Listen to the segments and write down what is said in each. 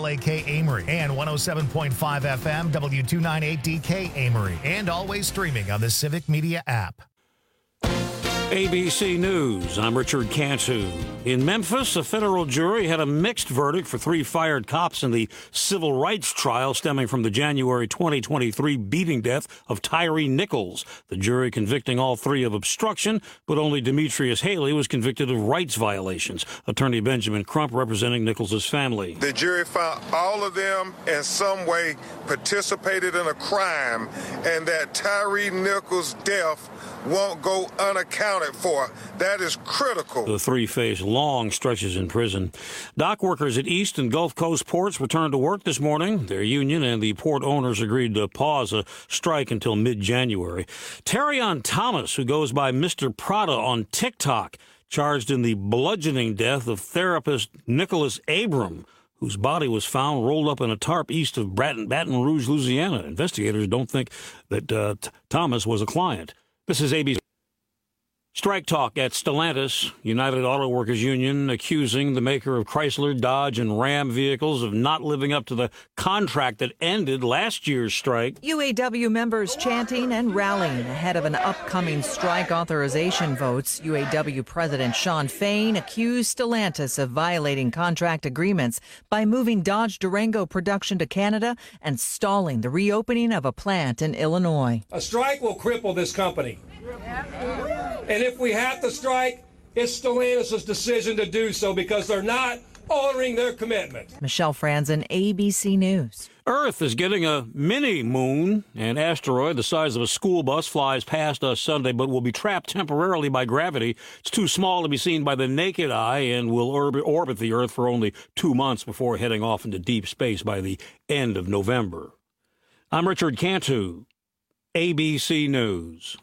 WLAK Amory and 107.5 FM W298DK Amory, and always streaming on the Civic Media app. ABC News, I'm Richard Cantu. In Memphis, a federal jury had a mixed verdict for 3 fired cops in the civil rights trial stemming from the January 2023 beating death of Tyree Nichols. The jury convicting all 3 of obstruction, but only Demetrius Haley was convicted of rights violations. Attorney Benjamin Crump representing Nichols' family. The jury found all of them in some way participated in a crime, and that Tyree Nichols' death won't go unaccounted for. That is critical. The 3 face long stretches in prison. Dock workers at East and Gulf Coast ports returned to work this morning. Their union and the port owners agreed to pause a strike until mid-January. Terrion Thomas, who goes by Mr. Prada on TikTok, charged in the bludgeoning death of therapist Nicholas Abram, whose body was found rolled up in a tarp east of Baton Rouge, Louisiana. Investigators don't think that Thomas was a client. This is ABC. Strike talk at Stellantis. United Auto Workers Union accusing the maker of Chrysler, Dodge, and Ram vehicles of not living up to the contract that ended last year's strike. UAW members chanting and rallying ahead of an upcoming strike authorization votes. UAW President Shawn Fain accused Stellantis of violating contract agreements by moving Dodge Durango production to Canada and stalling the reopening of a plant in Illinois. A strike will cripple this company. And if we have to strike, it's Stellantis' decision to do so because they're not honoring their commitment. Michelle Franzen, ABC News. Earth is getting a mini moon. An asteroid the size of a school bus flies past us Sunday, but will be trapped temporarily by gravity. It's too small to be seen by the naked eye and will orbit the Earth for only 2 months before heading off into deep space by the end of November. I'm Richard Cantu, ABC News.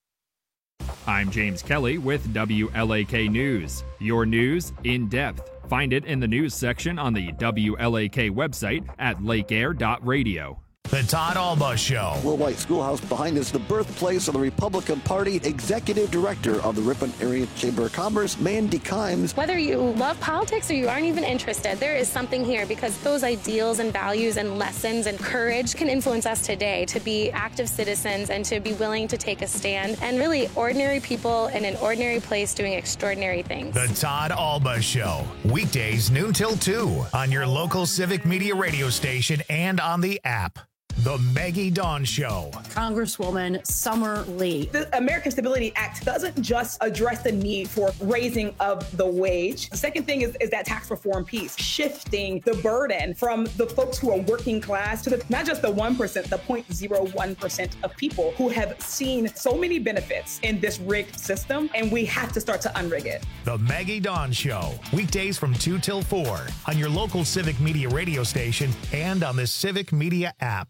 I'm James Kelly with WLAK News. Your news in depth. Find it in the news section on the WLAK website at lakeair.radio. The Todd Alba Show. Will White Schoolhouse behind us, the birthplace of the Republican Party. Executive Director of the Ripon Area Chamber of Commerce, Mandy Kimes. Whether you love politics or you aren't even interested, there is something here because those ideals and values and lessons and courage can influence us today to be active citizens and to be willing to take a stand, and really ordinary people in an ordinary place doing extraordinary things. The Todd Alba Show. Weekdays noon till 2 on your local Civic Media radio station and on the app. The Maggie Dawn Show. Congresswoman Summer Lee. The American Stability Act doesn't just address the need for raising of the wage. The second thing is that tax reform piece, shifting the burden from the folks who are working class to not just the 1%, the 0.01% of people who have seen so many benefits in this rigged system, and we have to start to unrig it. The Maggie Dawn Show. Weekdays from 2 till 4 on your local Civic Media radio station and on the Civic Media app.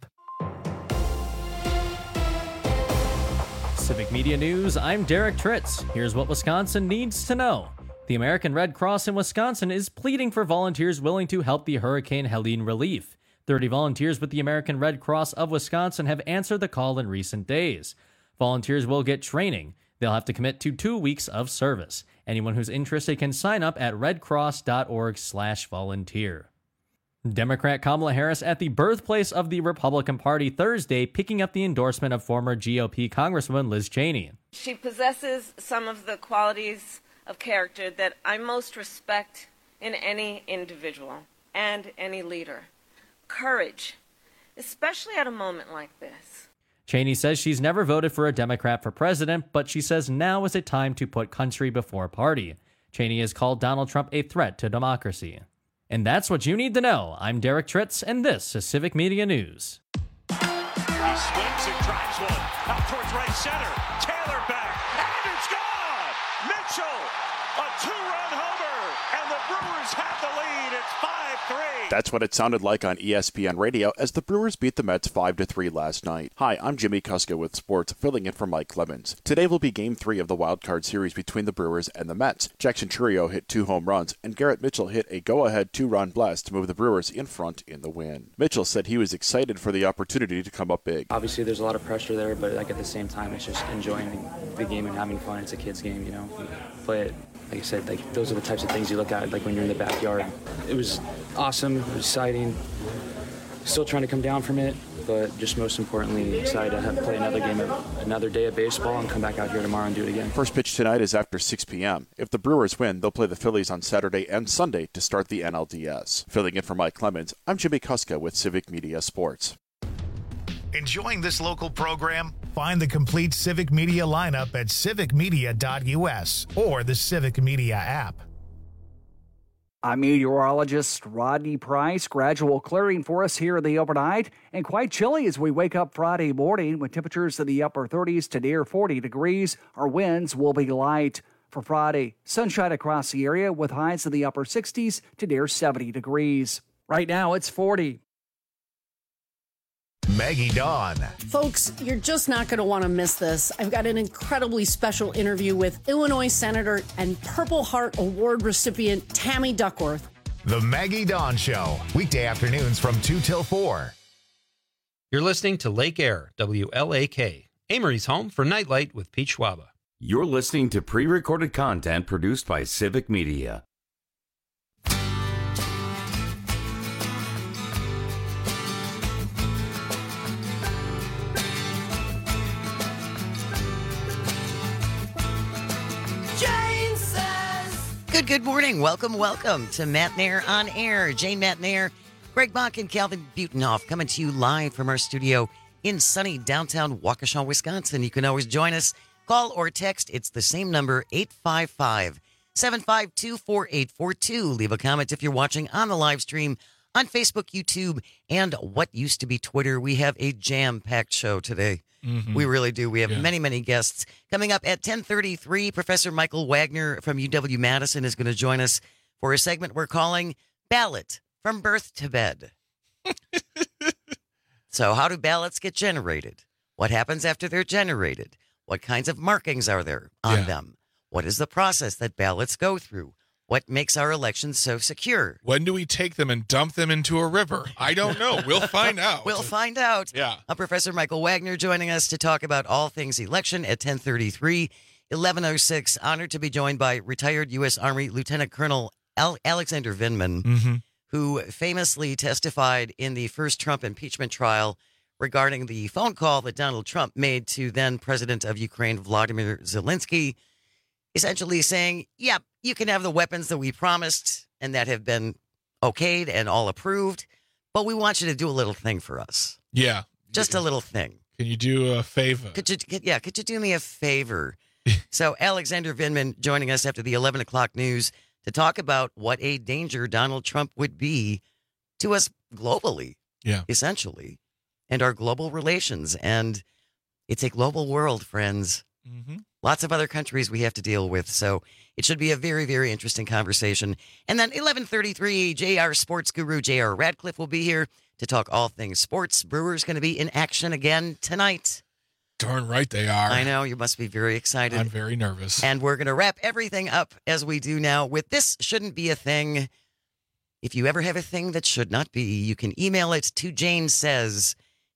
Civic Media News, I'm Derek Tritz. Here's what Wisconsin needs to know. The American Red Cross in Wisconsin is pleading for volunteers willing to help the Hurricane Helene relief. 30 volunteers with the American Red Cross of Wisconsin have answered the call in recent days. Volunteers will get training. They'll have to commit to 2 weeks of service. Anyone who's interested can sign up at redcross.org/volunteer. Democrat Kamala Harris at the birthplace of the Republican Party Thursday, picking up the endorsement of former GOP Congresswoman Liz Cheney. She possesses some of the qualities of character that I most respect in any individual and any leader. Courage, especially at a moment like this. Cheney says she's never voted for a Democrat for president, but she says now is a time to put country before party. Cheney has called Donald Trump a threat to democracy. And that's what you need to know. I'm Derek Tritz, and this is Civic Media News. He swings and drives one out towards right center. Taylor back, and it's gone! Mitchell, a two-run homer, and the Brewers have the lead. It's 5-3. That's what it sounded like on ESPN Radio as the Brewers beat the Mets 5-3 last night. Hi, I'm Jimmy Kuska with sports, filling in for Mike Clemens. Today will be Game 3 of the Wild Card Series between the Brewers and the Mets. Jackson Chourio hit 2 home runs, and Garrett Mitchell hit a go-ahead 2-run blast to move the Brewers in front in the win. Mitchell said he was excited for the opportunity to come up big. Obviously, there's a lot of pressure there, but at the same time, it's just enjoying the game and having fun. It's a kid's game, play it like I said, like those are the types of things you look at like when you're in the backyard. It was awesome, it was exciting. Still trying to come down from it, but just most importantly, excited to play another game, another day of baseball, and come back out here tomorrow and do it again. First pitch tonight is after 6 p.m. If the Brewers win, they'll play the Phillies on Saturday and Sunday to start the NLDS. Filling in for Mike Clemens, I'm Jimmy Kuska with Civic Media Sports. Enjoying this local program? Find the complete Civic Media lineup at civicmedia.us or the Civic Media app. I'm meteorologist Rodney Price. Gradual clearing for us here in the overnight, and quite chilly as we wake up Friday morning with temperatures in the upper 30s to near 40 degrees. Our winds will be light. For Friday, sunshine across the area with highs in the upper 60s to near 70 degrees. Right now, it's 40. Maggie Dawn. Folks, you're just not going to want to miss this. I've got an incredibly special interview with Illinois Senator and Purple Heart Award recipient Tammy Duckworth. The Maggie Dawn Show, weekday afternoons from 2 till 4. You're listening to Lake Air, WLAK, Amory's home for Nightlight with Pete Schwaba. You're listening to pre-recorded content produced by Civic Media. Good morning. Welcome to Matt Nair on Air. Jane Matt Nair, Greg Bach, and Calvin Butenhoff coming to you live from our studio in sunny downtown Waukesha, Wisconsin. You can always join us. Call or text. It's the same number, 855-752-4842. Leave a comment if you're watching on the live stream on Facebook, YouTube, and what used to be Twitter. We have a jam-packed show today. Mm-hmm. We really do. We have many guests. Coming up at 10:33, Professor Michael Wagner from UW-Madison is going to join us for a segment we're calling Ballot from Birth to Bed. So how do ballots get generated? What happens after they're generated? What kinds of markings are there on them? What is the process that ballots go through? What makes our elections so secure? When do we take them and dump them into a river? I don't know. We'll find out. We'll find out. Yeah. Professor Michael Wagner joining us to talk about all things election at 10:33, 11:06. Honored to be joined by retired U.S. Army Lieutenant Colonel Alexander Vindman, who famously testified in the first Trump impeachment trial regarding the phone call that Donald Trump made to then President of Ukraine, Vladimir Zelensky, essentially saying, yeah, you can have the weapons that we promised and that have been okayed and all approved, but we want you to do a little thing for us. Yeah. Just a little thing. Can you do a favor? Could you do me a favor? So Alexander Vindman joining us after the 11 o'clock news to talk about what a danger Donald Trump would be to us globally, essentially, and our global relations. And it's a global world, friends. Mm-hmm. Lots of other countries we have to deal with. So it should be a very, very interesting conversation. And then 11:33, JR sports guru J.R. Radcliffe will be here to talk all things sports. Brewers going to be in action again tonight. Darn right they are. I know. You must be very excited. I'm very nervous. And we're going to wrap everything up as we do now with This Shouldn't Be a Thing. If you ever have a thing that should not be, you can email it to Jane Says,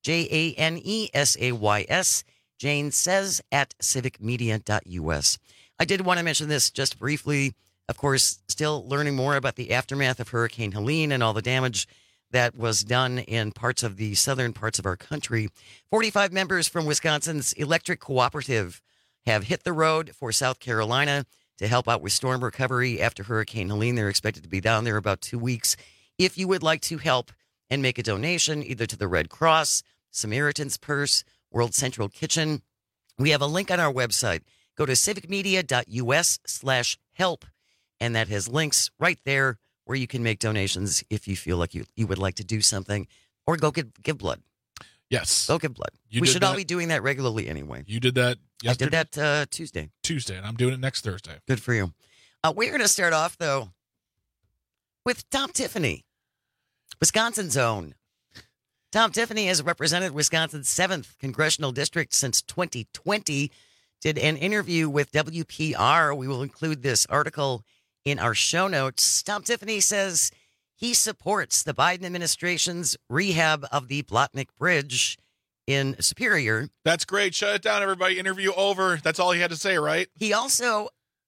JaneSays, Jane Says at civicmedia.us. I did want to mention this just briefly. Of course, still learning more about the aftermath of Hurricane Helene and all the damage that was done in parts of the southern parts of our country. 45 members from Wisconsin's Electric Cooperative have hit the road for South Carolina to help out with storm recovery after Hurricane Helene. They're expected to be down there about 2 weeks. If you would like to help and make a donation either to the Red Cross, Samaritan's Purse, World Central Kitchen, we have a link on our website. Go to civicmedia.us/help, and that has links right there where you can make donations if you feel like you would like to do something, or go give blood. Yes. Go give blood. We should all be doing that regularly anyway. You did that yesterday? I did that Tuesday. And I'm doing it next Thursday. Good for you. We're going to start off, though, with Tom Tiffany, Wisconsin's own. Tom Tiffany has represented Wisconsin's 7th congressional district since 2020, did an interview with WPR. We will include this article in our show notes. Tom Tiffany says he supports the Biden administration's rehab of the Blotnick Bridge in Superior. That's great. Shut it down, everybody. Interview over. That's all he had to say, right? He also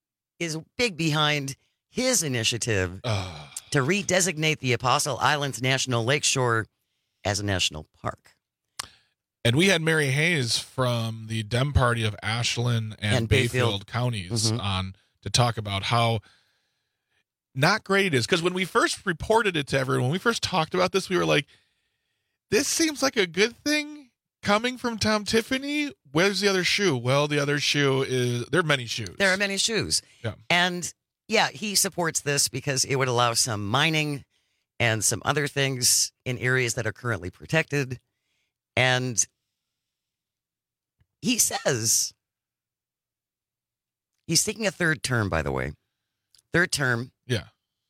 is big behind his initiative to redesignate the Apostle Islands National Lakeshore as a national park. And we had Mary Hayes from the Dem Party of Ashland and Bayfield counties on to talk about how not great it is. Because when we first reported it to everyone, when we first talked about this, we were like, this seems like a good thing coming from Tom Tiffany. Where's the other shoe? Well, the other shoe is, there are many shoes. There are many shoes. Yeah. And yeah, he supports this because it would allow some mining and some other things in areas that are currently protected. And he says he's taking a third term, by the way. Third term. Yeah.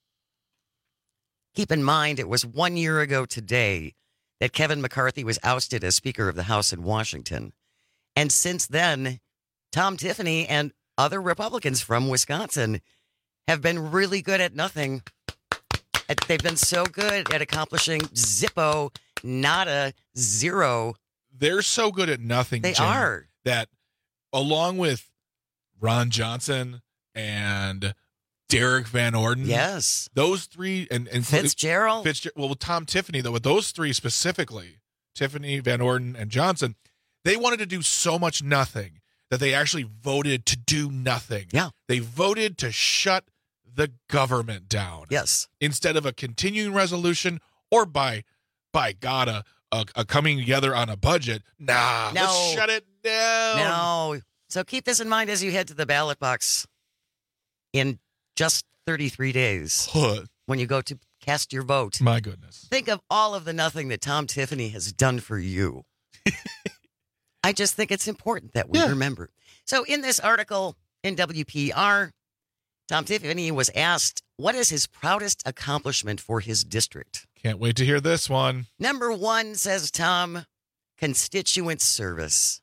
Keep in mind, it was 1 year ago today that Kevin McCarthy was ousted as Speaker of the House in Washington. And since then, Tom Tiffany and other Republicans from Wisconsin have been really good at nothing. They've been so good at accomplishing zippo, nada, zero. They're so good at nothing. They Jim, are. That along with Ron Johnson and Derek Van Orden. Yes. Those three and Fitzgerald. Well, with Tom Tiffany, though, with those three specifically, Tiffany, Van Orden, and Johnson, they wanted to do so much nothing that they actually voted to do nothing. Yeah. They voted to shut the government down. Yes. Instead of a continuing resolution or by God, a coming together on a budget. Let's shut it down. No. So keep this in mind as you head to the ballot box in just 33 days when you go to cast your vote. My goodness. Think of all of the nothing that Tom Tiffany has done for you. I just think it's important that we remember. So in this article in WPR, Tom Tiffany was asked, what is his proudest accomplishment for his district? Can't wait to hear this one. Number one, says Tom, constituent service.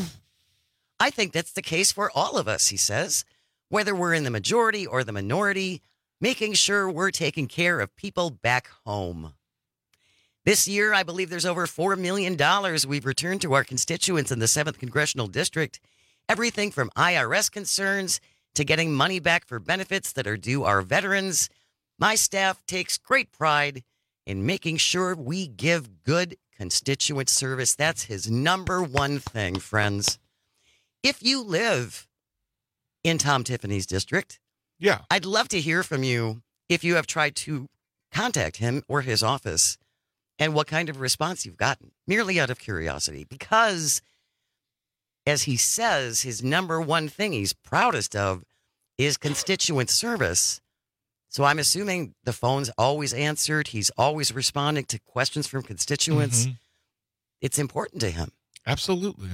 I think that's the case for all of us, he says, whether we're in the majority or the minority, making sure we're taking care of people back home. This year, I believe there's over $4 million we've returned to our constituents in the 7th Congressional District. Everything from IRS concerns to getting money back for benefits that are due our veterans. My staff takes great pride in making sure we give good constituent service. That's his number one thing, friends. If you live in Tom Tiffany's district, I'd love to hear from you if you have tried to contact him or his office and what kind of response you've gotten, merely out of curiosity. Because, as he says, his number one thing he's proudest of is constituent service. So I'm assuming the phone's always answered. He's always responding to questions from constituents. It's important to him. Absolutely.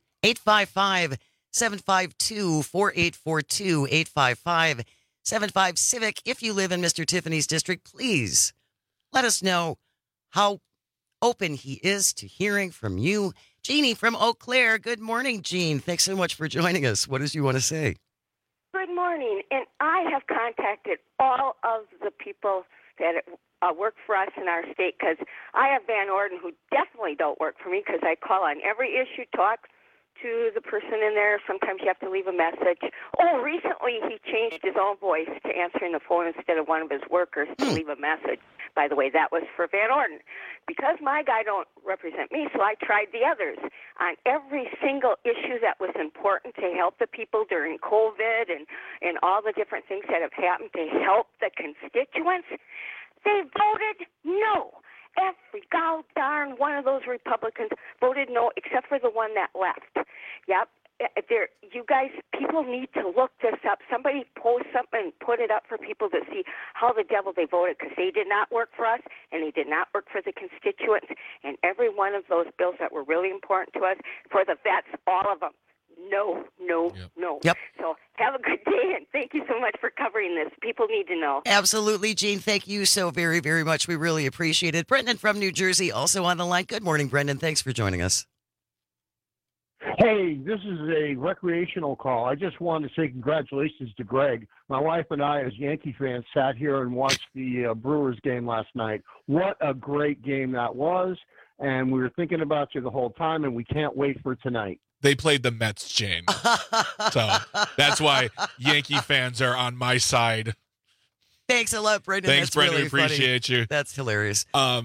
855-752-4842, 855-75-CIVIC. If you live in Mr. Tiffany's district, please let us know how open he is to hearing from you. Jeannie from Eau Claire. Good morning, Jean. Thanks so much for joining us. What did you want to say? Good morning. And I have contacted all of the people that work for us in our state, because I have Van Orden who definitely don't work for me, because I call on every issue, talk to the person in there. Sometimes you have to leave a message. Oh, recently he changed his own voice to answering the phone instead of one of his workers to leave a message. By the way, that was for Van Orden. Because my guy don't represent me, so I tried the others on every single issue that was important to help the people during COVID and all the different things that have happened to help the constituents. They voted no. Every god darn one of those Republicans voted no, except for the one that left. Yep. You guys, people need to look this up. Somebody post something and put it up for people to see how the devil they voted, because they did not work for us and they did not work for the constituents. And every one of those bills that were really important to us, for the vets, all of them, no. Yep. So have a good day, and thank you so much for covering this. People need to know. Absolutely, Jean. Thank you so very, very much. We really appreciate it. Brendan from New Jersey, also on the line. Good morning, Brendan. Thanks for joining us. Hey, this is a recreational call. I just wanted to say congratulations to Greg. My wife and I, as Yankee fans, sat here and watched the Brewers game last night. What a great game that was. and we were thinking about you the whole time, and we can't wait for tonight. They played the Mets, Jane. So that's why Yankee fans are on my side. Thanks a lot, Brendan. Thanks, That's Brendan. Really we appreciate funny. you. That's hilarious.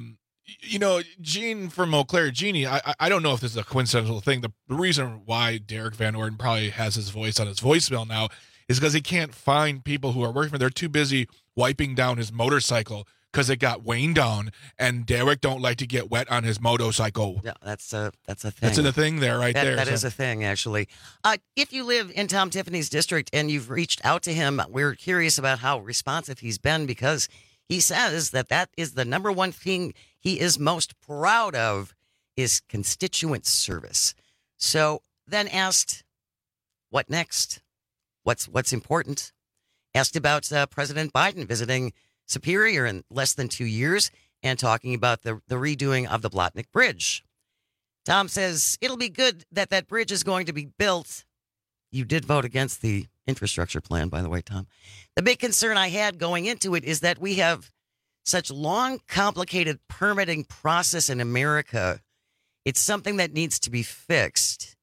Gene from Eau Claire, Jeannie, I don't know if this is a coincidental thing. The reason why Derek Van Orden probably has his voice on his voicemail now is because he can't find people who are working for him. They're too busy wiping down his motorcycle because it got waned down, and Derek don't like to get wet on his motorcycle. Yeah, that's a thing. That's a thing there, there. That is a thing, actually. If you live in Tom Tiffany's district and you've reached out to him, we're curious about how responsive he's been, because he says that is the number one thing he is most proud of is constituent service. So then asked, what next? What's important? Asked about President Biden visiting Superior in less than 2 years and talking about the redoing of the Blatnick Bridge. Tom says it'll be good that bridge is going to be built. You did vote against the infrastructure plan, by the way, Tom. The big concern I had going into it is that we have such long, complicated permitting process in America. It's something that needs to be fixed.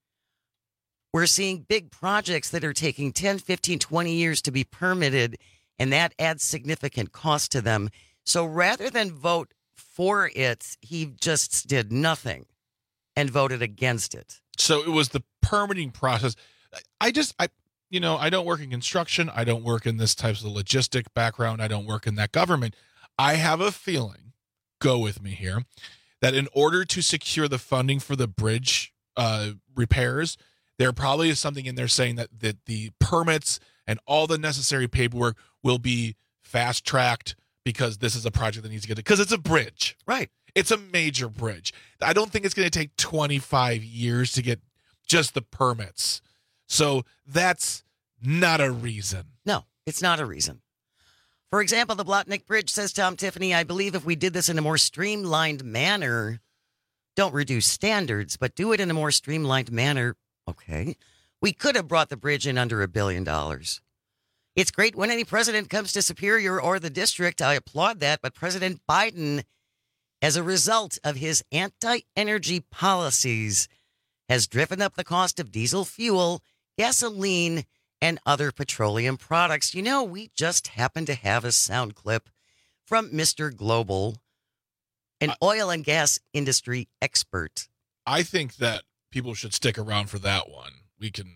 We're seeing big projects that are taking 10, 15, 20 years to be permitted, and that adds significant cost to them. So rather than vote for it, he just did nothing and voted against it. So it was the permitting process. I don't work in construction. I don't work in this types of logistic background. I don't work in that government. I have a feeling, go with me here, that in order to secure the funding for the bridge repairs, there probably is something in there saying that the permits and all the necessary paperwork will be fast-tracked because this is a project that needs to get it. Because it's a bridge. Right. It's a major bridge. I don't think it's going to take 25 years to get just the permits. So that's not a reason. No, it's not a reason. For example, the Blatnick Bridge, says Tom Tiffany, I believe if we did this in a more streamlined manner, don't reduce standards, but do it in a more streamlined manner, okay, we could have brought the bridge in under $1 billion. It's great when any president comes to Superior or the district. I applaud that. But President Biden, as a result of his anti-energy policies, has driven up the cost of diesel fuel, gasoline, and other petroleum products. You know, we just happen to have a sound clip from Mr. Global, an oil and gas industry expert. I think that people should stick around for that one. We can...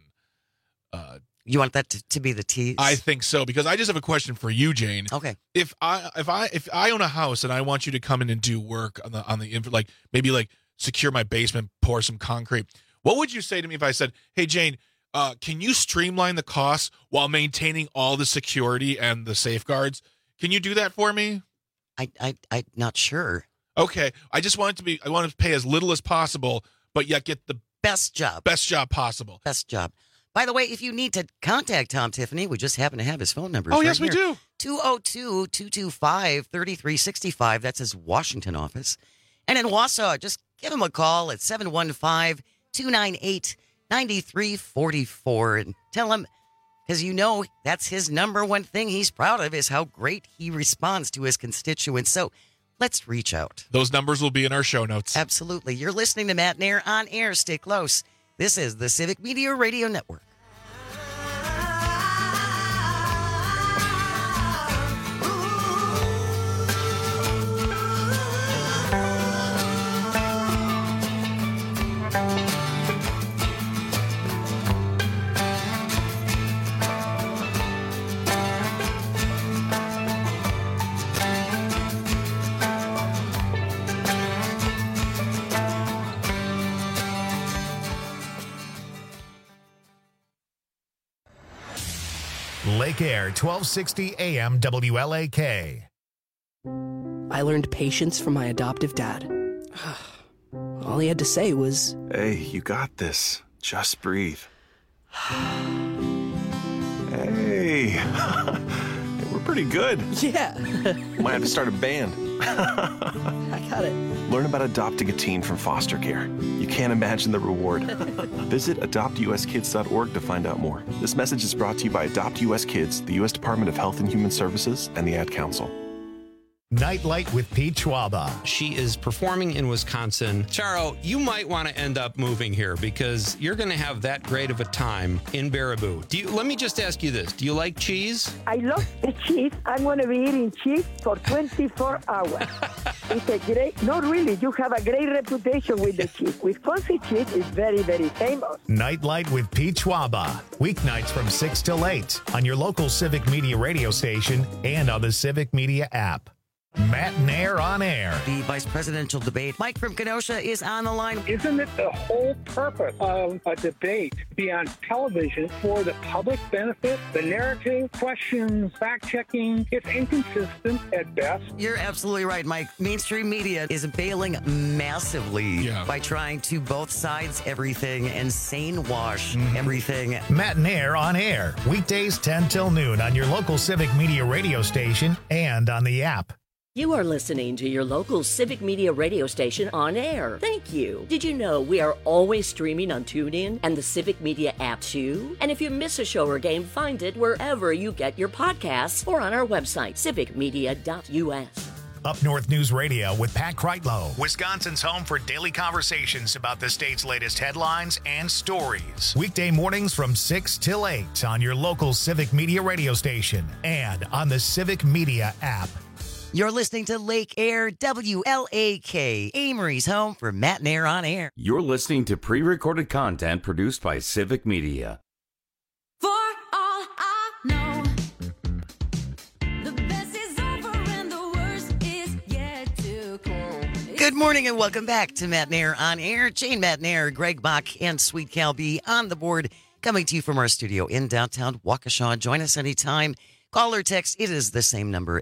You want that to be the tease? I think so, because I just have a question for you, Jane. Okay. If I own a house and I want you to come in and do work on the maybe secure my basement, pour some concrete, what would you say to me if I said, "Hey, Jane, can you streamline the costs while maintaining all the security and the safeguards? Can you do that for me?" I'm not sure. Okay. I want to pay as little as possible, but yet get the best job possible. Best job. By the way, if you need to contact Tom Tiffany, we just happen to have his phone number. Oh, yes, we do. 202-225-3365. That's his Washington office. And in Wausau, just give him a call at 715-298-9344 and tell him, because that's his number one thing he's proud of is how great he responds to his constituents. So let's reach out. Those numbers will be in our show notes. Absolutely. You're listening to Matt Nair on air. Stay close. This is the Civic Media Radio Network. Lake Air, 1260 AM WLAK. I learned patience from my adoptive dad. All he had to say was, "Hey, you got this. Just breathe." Hey, we're pretty good. Yeah. Might have to start a band. I got it. Learn about adopting a teen from foster care. You can't imagine the reward. Visit adoptuskids.org to find out more. This message is brought to you by Adopt US Kids, the U.S. Department of Health and Human Services, and the Ad Council. Nightlight with Pete Schwaba. She is performing in Wisconsin. Charo, you might want to end up moving here because you're going to have that great of a time in Baraboo. Let me just ask you this. Do you like cheese? I love the cheese. I'm going to be eating cheese for 24 hours. It's a great, no really, you have a great reputation with the cheese. Wisconsin cheese is very, very famous. Nightlight with Pete Schwaba. Weeknights from 6 till 8 on your local Civic Media radio station and on the Civic Media app. Matt Nair on air. The vice presidential debate. Mike from Kenosha is on the line. Isn't it the whole purpose of a debate to be on television for the public benefit? The narrative, questions, fact-checking, it's inconsistent at best. You're absolutely right, Mike. Mainstream media is bailing massively by trying to both sides everything and sane wash everything. Matt Nair on air. Weekdays 10 till noon on your local Civic Media radio station and on the app. You are listening to your local Civic Media radio station on air. Thank you. Did you know we are always streaming on TuneIn and the Civic Media app too? And if you miss a show or game, find it wherever you get your podcasts or on our website, civicmedia.us. Up North News Radio with Pat Kreitlow, Wisconsin's home for daily conversations about the state's latest headlines and stories. Weekday mornings from 6 till 8 on your local Civic Media radio station and on the Civic Media app. You're listening to Lake Air, WLAK, Amory's home for Matt Nair on air. You're listening to pre-recorded content produced by Civic Media. For all I know, the best is over and the worst is yet to come. Good morning and welcome back to Matt Nair on air. Jane Matt Nair, Greg Bach, and Sweet Cal B on the board, coming to you from our studio in downtown Waukesha. Join us anytime. Call or text, it is the same number,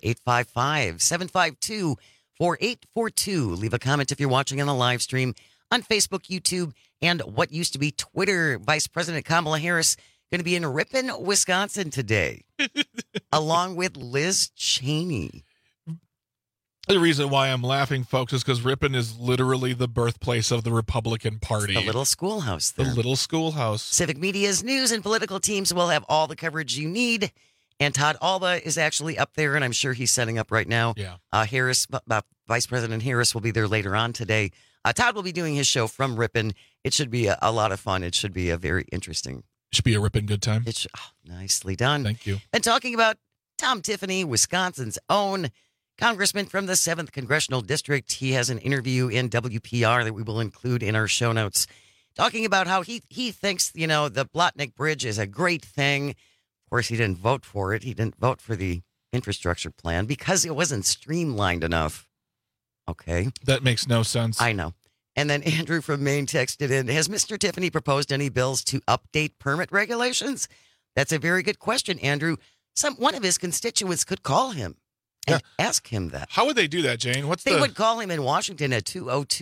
855-752-4842. Leave a comment if you're watching on the live stream on Facebook, YouTube, and what used to be Twitter. Vice President Kamala Harris going to be in Ripon, Wisconsin today, along with Liz Cheney. The reason why I'm laughing, folks, is because Ripon is literally the birthplace of the Republican Party. It's the little schoolhouse there. The little schoolhouse. Civic Media's news and political teams will have all the coverage you need. And Todd Alba is actually up there, and I'm sure he's setting up right now. Yeah. Vice President Harris will be there later on today. Todd will be doing his show from Ripon. It should be a lot of fun. It should be a very interesting. It should be a Ripon good time. Nicely done. Thank you. And talking about Tom Tiffany, Wisconsin's own congressman from the 7th Congressional District. He has an interview in WPR that we will include in our show notes, talking about how he thinks, the Blotnick Bridge is a great thing. Of course, he didn't vote for it. He didn't vote for the infrastructure plan because it wasn't streamlined enough. Okay. That makes no sense. I know. And then Andrew from Maine texted in, has Mr. Tiffany proposed any bills to update permit regulations? That's a very good question, Andrew. One of his constituents could call him and ask him that. How would they do that, Jane? They would call him in Washington at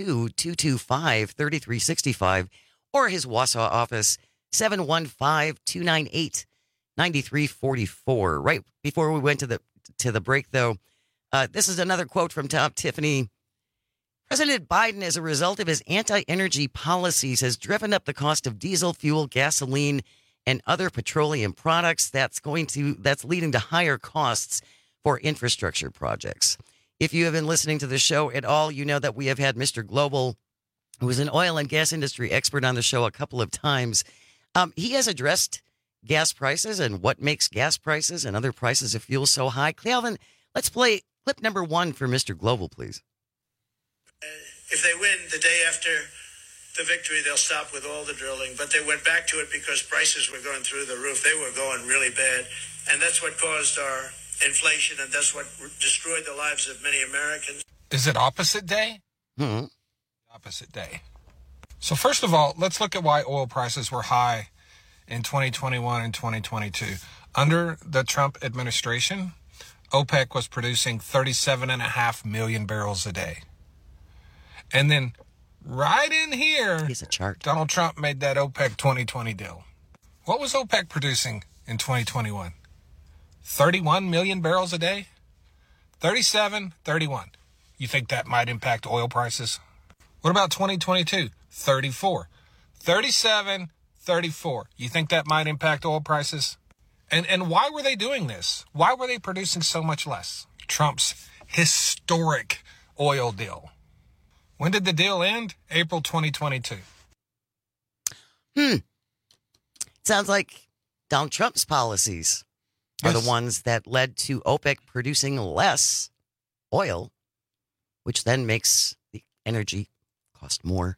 202-225-3365 or his Wausau office, 715-298-9344. Right before we went to the break, though, this is another quote from Tom Tiffany. President Biden, as a result of his anti-energy policies, has driven up the cost of diesel fuel, gasoline, and other petroleum products. That's leading to higher costs for infrastructure projects. If you have been listening to the show at all, you know that we have had Mr. Global, who is an oil and gas industry expert, on the show a couple of times. He has addressed gas prices and what makes gas prices and other prices of fuel so high. Calvin, let's play clip number 1 for Mr. Global, please. If they win the day after the victory, they'll stop with all the drilling. But they went back to it because prices were going through the roof. They were going really bad. And that's what caused our inflation, and that's what destroyed the lives of many Americans. Is it opposite day? Mm-hmm. Opposite day. So first of all, let's look at why oil prices were high in 2021 and 2022. Under the Trump administration, OPEC was producing 37.5 million barrels a day. And then right in here, here's a chart. Donald Trump made that OPEC 2020 deal. What was OPEC producing in 2021? 31 million barrels a day? 37, 31. You think that might impact oil prices? What about 2022? 34. 37, 34. You think that might impact oil prices? And why were they doing this? Why were they producing so much less? Trump's historic oil deal. When did the deal end? April 2022. Sounds like Donald Trump's policies are the ones that led to OPEC producing less oil, which then makes the energy cost more.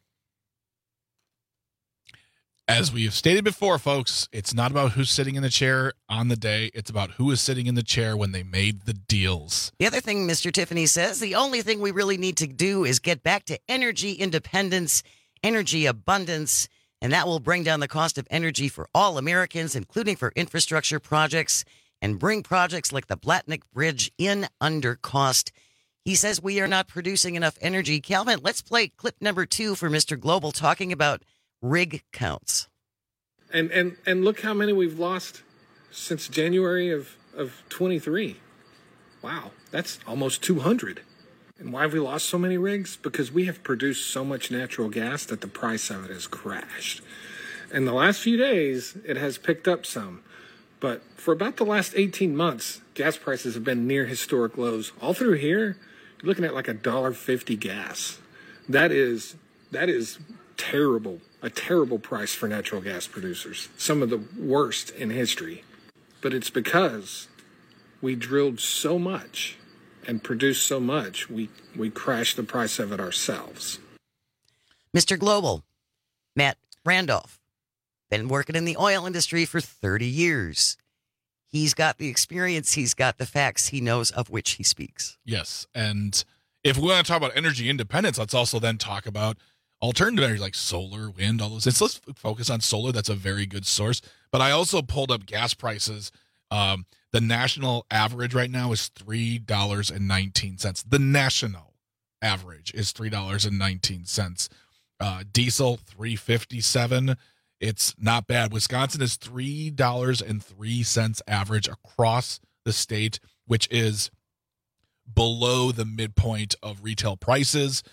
As we've stated before, folks, it's not about who's sitting in the chair on the day. It's about who is sitting in the chair when they made the deals. The other thing Mr. Tiffany says, the only thing we really need to do is get back to energy independence, energy abundance, and that will bring down the cost of energy for all Americans, including for infrastructure projects, and bring projects like the Blatnick Bridge in under cost. He says we are not producing enough energy. Calvin, let's play clip number 2 for Mr. Global talking about rig counts. And look how many we've lost since January of 23. Wow, that's almost 200. And why have we lost so many rigs? Because we have produced so much natural gas that the price of it has crashed. In the last few days, it has picked up some. But for about the last 18 months, gas prices have been near historic lows. All through here, you're looking at like $1.50 gas. That is terrible. A terrible price for natural gas producers. Some of the worst in history. But it's because we drilled so much and produced so much, we crashed the price of it ourselves. Mr. Global, Matt Randolph, been working in the oil industry for 30 years. He's got the experience. He's got the facts. He knows of which he speaks. Yes. And if we want to talk about energy independence, let's also then talk about alternative energy like solar, wind, all those things. Let's focus on solar. That's a very good source. But I also pulled up gas prices. The national average right now is $3.19. The national average is $3.19. Diesel, $3.57. It's not bad. Wisconsin is $3.03 average across the state, which is below the midpoint of retail prices.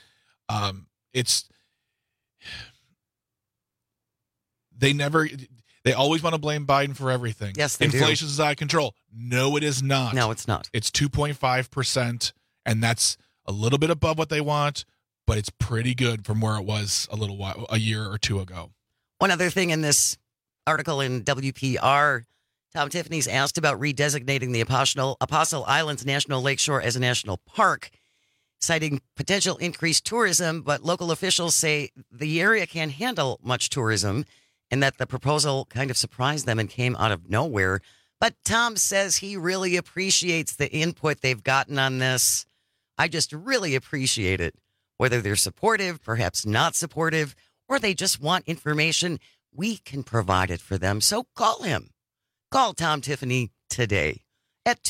They always want to blame Biden for everything. Yes, they do. Inflation is out of control. No, it is not. No, it's not. It's 2.5%, and that's a little bit above what they want, but it's pretty good from where it was a year or two ago. One other thing in this article in WPR, Tom Tiffany's asked about redesignating the Apostle Islands National Lakeshore as a national park, citing potential increased tourism, but local officials say the area can't handle much tourism and that the proposal kind of surprised them and came out of nowhere. But Tom says he really appreciates the input they've gotten on this. I just really appreciate it. Whether they're supportive, perhaps not supportive, or they just want information, we can provide it for them. So call him. Call Tom Tiffany today at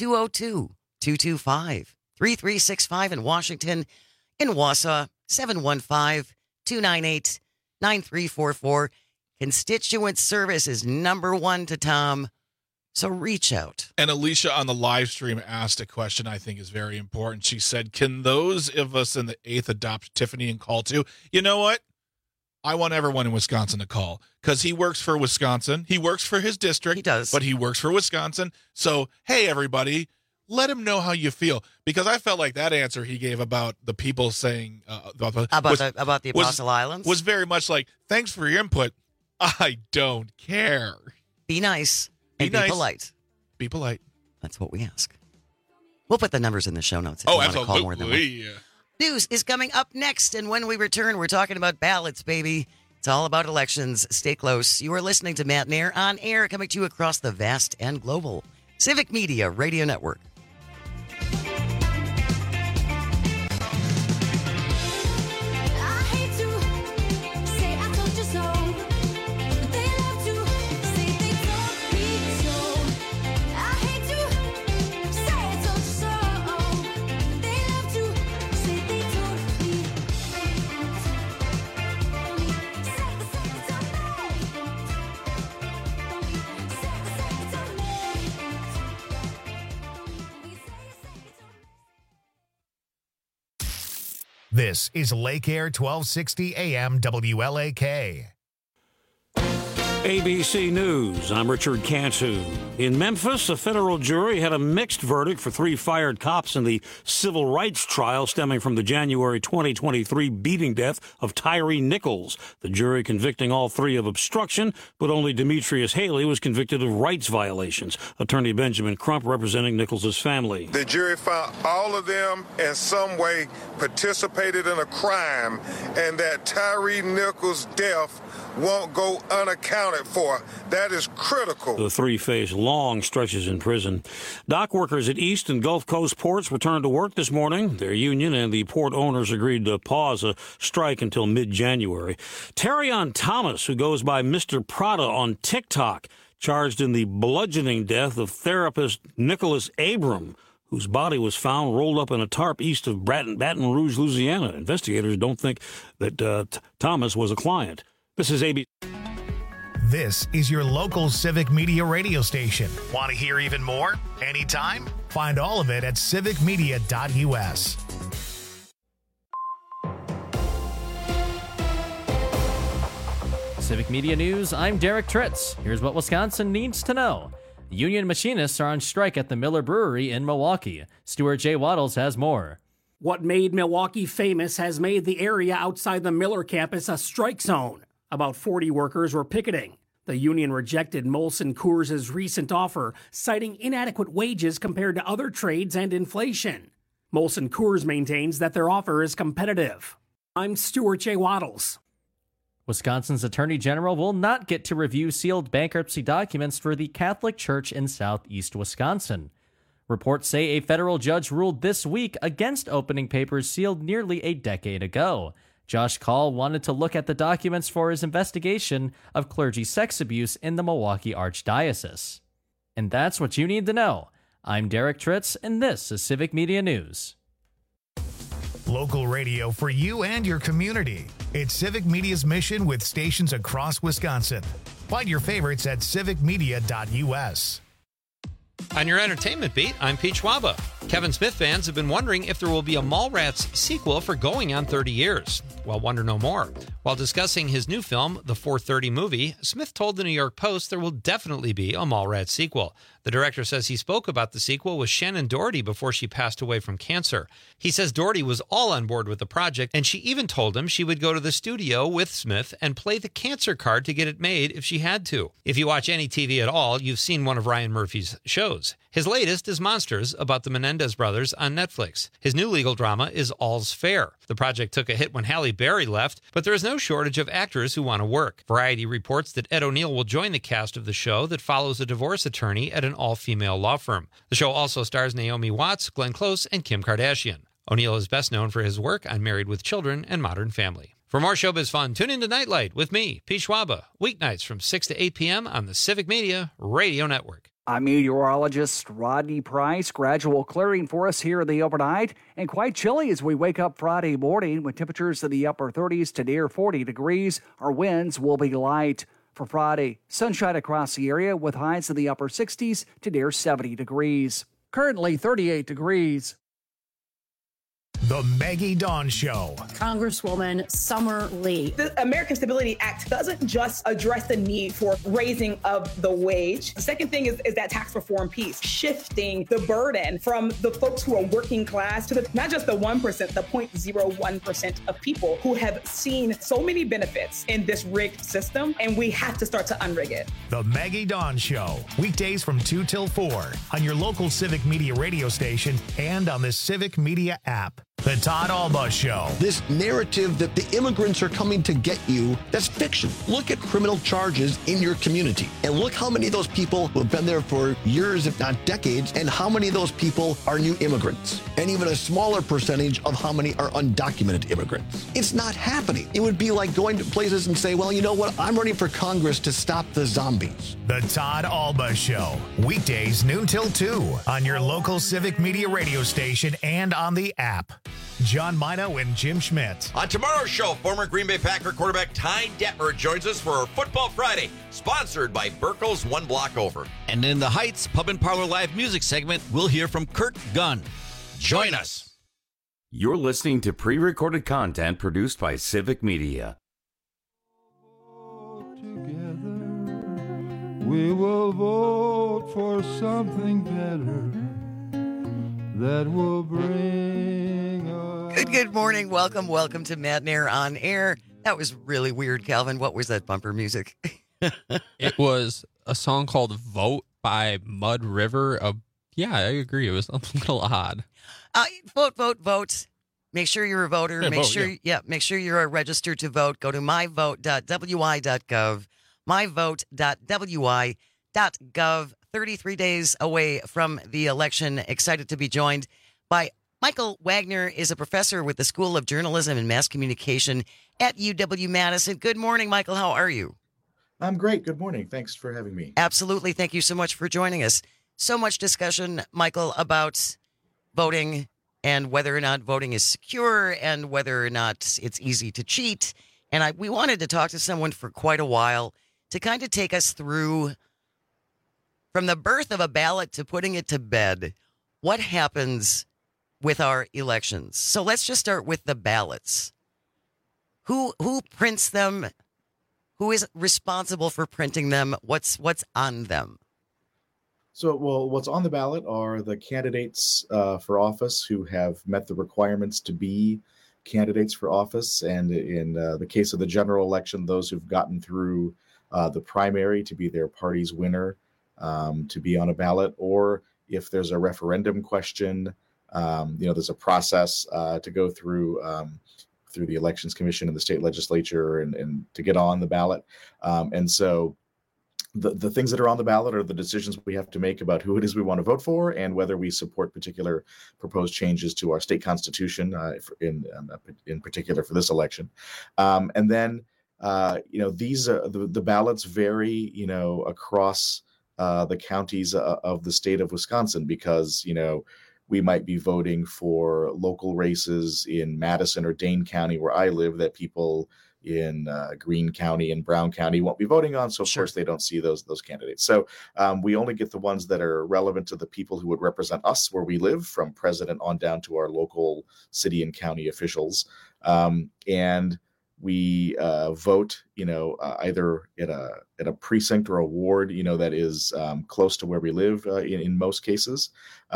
202-225-3365 in Washington, in Wausau, 715-298-9344. Constituent service is number one to Tom, so reach out. And Alicia on the live stream asked a question I think is very important. She said, can those of us in the 8th adopt Tiffany and call too? You know what? I want everyone in Wisconsin to call because he works for Wisconsin. He works for his district. He does. But he works for Wisconsin. So, hey, everybody, let him know how you feel. Because I felt like that answer he gave about the people saying about the Apostle Islands was very much like, thanks for your input. I don't care. Be nice and be polite. Be polite. That's what we ask. We'll put the numbers in the show notes if you want to absolutely. call more than one. News is coming up next, and when we return, we're talking about ballots, baby. It's all about elections. Stay close. You are listening to Matt Nair on air, coming to you across the vast and global Civic Media Radio Network. This is Lake Air 1260 AM WLAK. ABC News, I'm Richard Cantu. In Memphis, a federal jury had a mixed verdict for 3 fired cops in the civil rights trial stemming from the January 2023 beating death of Tyree Nichols. The jury convicting all 3 of obstruction, but only Demetrius Haley was convicted of rights violations. Attorney Benjamin Crump representing Nichols' family. The jury found all of them in some way participated in a crime and that Tyree Nichols' death won't go unaccounted for. That is critical. The 3 face long stretches in prison. Dock workers at East and Gulf Coast ports returned to work this morning. Their union and the port owners agreed to pause a strike until mid-January. Terrion Thomas, who goes by Mr. Prada on TikTok, charged in the bludgeoning death of therapist Nicholas Abram, whose body was found rolled up in a tarp east of Baton Rouge, Louisiana. Investigators don't think that Thomas was a client. This is ABC. This is your local Civic Media radio station. Want to hear even more? Anytime? Find all of it at civicmedia.us. Civic Media News, I'm Derek Tritz. Here's what Wisconsin needs to know. Union machinists are on strike at the Miller Brewery in Milwaukee. Stuart J. Waddles has more. What made Milwaukee famous has made the area outside the Miller campus a strike zone. About 40 workers were picketing. The union rejected Molson Coors' recent offer, citing inadequate wages compared to other trades and inflation. Molson Coors maintains that their offer is competitive. I'm Stuart J. Waddles. Wisconsin's Attorney General will not get to review sealed bankruptcy documents for the Catholic Church in southeast Wisconsin. Reports say a federal judge ruled this week against opening papers sealed nearly a decade ago. Josh Call wanted to look at the documents for his investigation of clergy sex abuse in the Milwaukee Archdiocese. And that's what you need to know. I'm Derek Tritz, and this is Civic Media News. Local radio for you and your community. It's Civic Media's mission with stations across Wisconsin. Find your favorites at civicmedia.us. On your entertainment beat, I'm Pete Schwaba. Kevin Smith fans have been wondering if there will be a Mallrats sequel for going on 30 years. Well, wonder no more. While discussing his new film, The 4:30 Movie, Smith told the New York Post there will definitely be a Mallrats sequel. The director says he spoke about the sequel with Shannon Doherty before she passed away from cancer. He says Doherty was all on board with the project, and she even told him she would go to the studio with Smith and play the cancer card to get it made if she had to. If you watch any TV at all, you've seen one of Ryan Murphy's shows. His latest is Monsters, about the Menendez brothers on Netflix. His new legal drama is All's Fair. The project took a hit when Halle Berry left, but there is no shortage of actors who want to work. Variety reports that Ed O'Neill will join the cast of the show that follows a divorce attorney at an all-female law firm. The show also stars Naomi Watts, Glenn Close, and Kim Kardashian. O'Neill is best known for his work on Married with Children and Modern Family. For more showbiz fun, tune into Nightlight with me, Pete Schwaba, weeknights from 6 to 8 p.m. on the Civic Media Radio Network. I'm meteorologist Rodney Price. Gradual clearing for us here in the overnight, and quite chilly as we wake up Friday morning with temperatures in the upper 30s to near 40 degrees. Our winds will be light. For Friday, sunshine across the area with highs in the upper 60s to near 70 degrees. Currently 38 degrees. The Maggie Dawn Show. Congresswoman Summer Lee. The American Stability Act doesn't just address the need for raising of the wage. The second thing is that tax reform piece, shifting the burden from the folks who are working class to not just the 1%, the 0.01% of people who have seen so many benefits in this rigged system, and we have to start to unrig it. The Maggie Dawn Show. Weekdays from 2 till 4 on your local Civic Media radio station and on the Civic Media app. The Todd Alba Show. This narrative that the immigrants are coming to get you, that's fiction. Look at criminal charges in your community and look how many of those people who have been there for years, if not decades, and how many of those people are new immigrants, and even a smaller percentage of how many are undocumented immigrants. It's not happening. It would be like going to places and say, well, you know what? I'm running for Congress to stop the zombies. The Todd Alba Show. Weekdays noon till 2 on your local Civic Media radio station and on the app. John Mino and Jim Schmidt. On tomorrow's show, former Green Bay Packer quarterback Ty Detmer joins us for Football Friday, sponsored by Burkle's One Block Over. And in the Heights Pub and Parlor Live music segment, we'll hear from Kurt Gunn. Join us. You're listening to pre-recorded content produced by Civic Media. Together. We will vote for something better that will bring us. Good morning. Welcome to Matt and Air on Air. That was really weird, Calvin. What was that bumper music? It was a song called Vote by Mud River. Yeah, I agree. It was a little odd. Vote. Make sure you're a voter. Yeah, make vote, sure you're registered to vote. Go to myvote.wi.gov. myvote.wi.gov. 33 days away from the election. Excited to be joined by Michael Wagner, is a professor with the School of Journalism and Mass Communication at UW-Madison. Good morning, Michael. How are you? I'm great. Good morning. Thanks for having me. Absolutely. Thank you so much for joining us. So much discussion, Michael, about voting and whether or not voting is secure and whether or not it's easy to cheat. And we wanted to talk to someone for quite a while to kind of take us through from the birth of a ballot to putting it to bed, what happens with our elections. So let's just start with the ballots. Who prints them? Who is responsible for printing them? What's on them? So, what's on the ballot are the candidates for office who have met the requirements to be candidates for office. And in the case of the general election, those who've gotten through the primary to be their party's winner to be on a ballot. Or if there's a referendum question, there's a process to go through the Elections Commission and the state legislature and to get on the ballot. And so the things that are on the ballot are the decisions we have to make about who it is we want to vote for and whether we support particular proposed changes to our state constitution, in particular for this election. And then, these the ballots vary, across the counties of the state of Wisconsin because, we might be voting for local races in Madison or Dane County where I live that people in Greene County and Brown County won't be voting on. So of course they don't see those candidates. So we only get the ones that are relevant to the people who would represent us where we live, from president on down to our local city and county officials. And we vote, either at a precinct or a ward, that is close to where we live in most cases.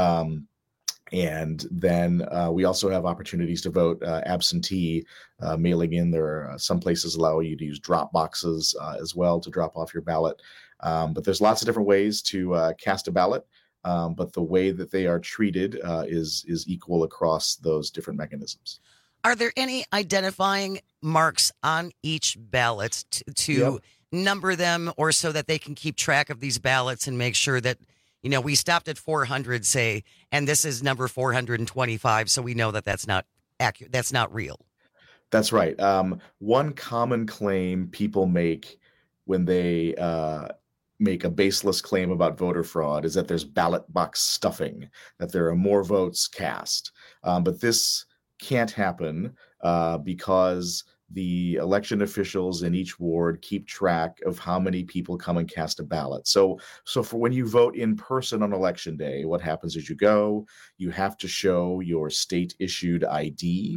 And then we also have opportunities to vote absentee, mailing in. There are some places allow you to use drop boxes as well to drop off your ballot. But there's lots of different ways to cast a ballot. But the way that they are treated is equal across those different mechanisms. Are there any identifying marks on each ballot to number them, or so that they can keep track of these ballots and make sure that, we stopped at 400, say, and this is number 425, so we know that that's not accurate, that's not real? That's right. One common claim people make when they make a baseless claim about voter fraud is that there's ballot box stuffing, that there are more votes cast. But this can't happen because the election officials in each ward keep track of how many people come and cast a ballot. So for when you vote in person on election day, what happens is you have to show your state issued ID.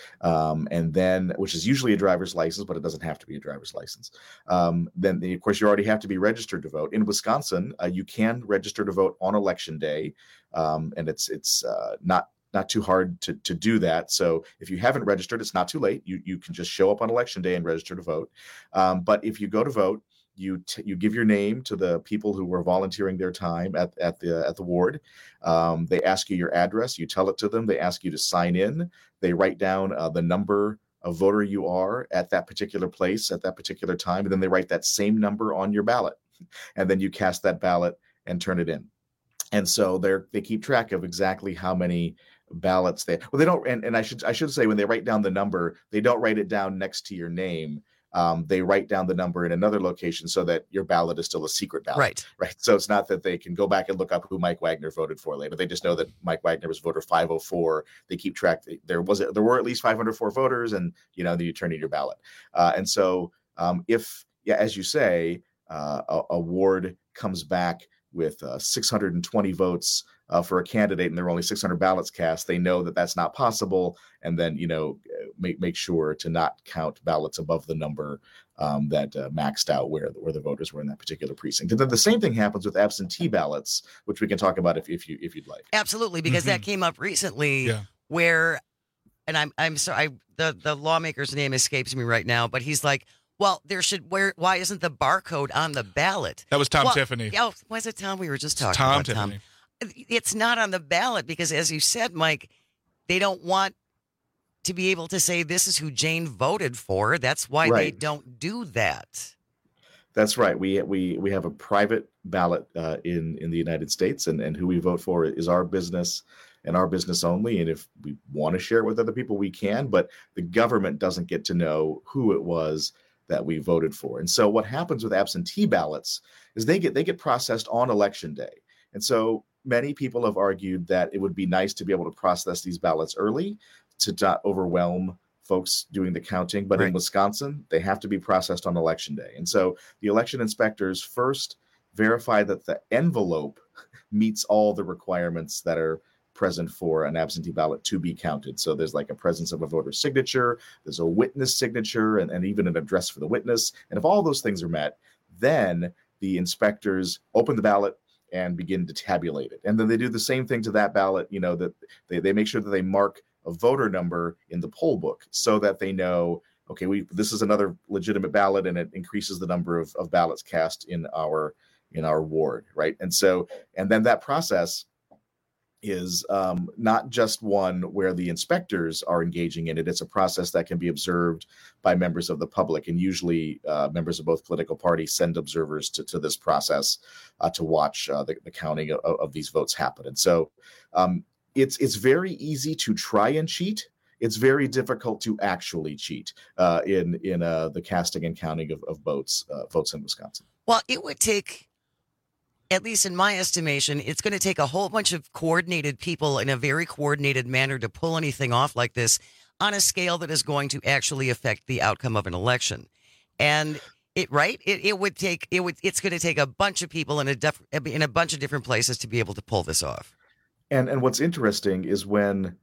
And then, which is usually a driver's license, but it doesn't have to be a driver's license. Then, of course, you already have to be registered to vote. In Wisconsin, you can register to vote on election day, and it's not too hard to do that. So if you haven't registered, it's not too late. You can just show up on election day and register to vote. But if you go to vote, you give your name to the people who were volunteering their time at the ward. They ask you your address. You tell it to them. They ask you to sign in. They write down the number of voter you are at that particular place at that particular time, and then they write that same number on your ballot, and then you cast that ballot and turn it in. And so they keep track of exactly how many ballots they don't. And I should say, when they write down the number, they don't write it down next to your name. They write down the number in another location so that your ballot is still a secret ballot. Right. So it's not that they can go back and look up who Mike Wagner voted for later. They just know that Mike Wagner was voter 504. They keep track. There were at least 504 voters, and then you turn in your ballot. And so as you say, a ward comes back with 620 votes for a candidate, and there were only 600 ballots cast, they know that that's not possible, and then make sure to not count ballots above the number that maxed out where the voters were in that particular precinct. And then the same thing happens with absentee ballots, which we can talk about if you'd like. Absolutely, because that came up recently, where, and I'm sorry, the lawmaker's name escapes me right now, but he's like, well, why isn't the barcode on the ballot? That was Tom Tiffany. Oh, was it Tom? We were just talking about Tom. It's not on the ballot because, as you said, Mike, they don't want to be able to say this is who Jane voted for. That's why they don't do that. That's right. We have a private ballot in the United States, and who we vote for is our business and our business only. And if we want to share it with other people, we can. But the government doesn't get to know who it was that we voted for. And so what happens with absentee ballots is they get processed on election day. And so many people have argued that it would be nice to be able to process these ballots early to not overwhelm folks doing the counting. But in Wisconsin, they have to be processed on election day. And so the election inspectors first verify that the envelope meets all the requirements that are present for an absentee ballot to be counted. So there's like a presence of a voter's signature, there's a witness signature, and even an address for the witness. And if all those things are met, then the inspectors open the ballot and begin to tabulate it. And then they do the same thing to that ballot, that they make sure that they mark a voter number in the poll book so that they know, okay, this is another legitimate ballot, and it increases the number of ballots cast in our ward, right? And then that process is not just one where the inspectors are engaging in it. It's a process that can be observed by members of the public, and usually members of both political parties send observers to this process to watch the counting of these votes happen. And so it's very easy to try and cheat. It's very difficult to actually cheat in the casting and counting of votes in Wisconsin. Well, it would take, at least in my estimation, it's going to take a whole bunch of coordinated people in a very coordinated manner to pull anything off like this on a scale that is going to actually affect the outcome of an election. And it's going to take a bunch of people in a bunch of different places to be able to pull this off. And what's interesting is when